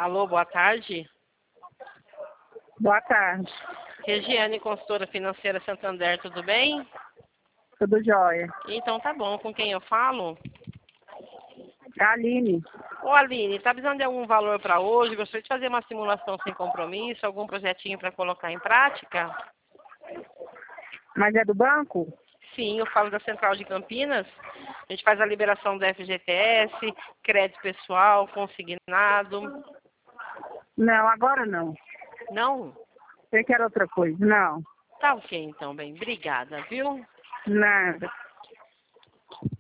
Alô, boa tarde. Boa tarde. Regiane, consultora financeira Santander, tudo bem? Tudo jóia. Então tá bom, com quem eu falo? Aline, Ô Aline, tá precisando de algum valor para hoje? Gostaria de fazer uma simulação sem compromisso, algum projetinho para colocar em prática? mas é do banco? Sim, eu falo da Central de Campinas. A gente faz a liberação do FGTS, crédito pessoal, consignado. Não, agora não. Não? Você quer outra coisa? Não, Tá ok então, bem. Obrigada, viu? nada.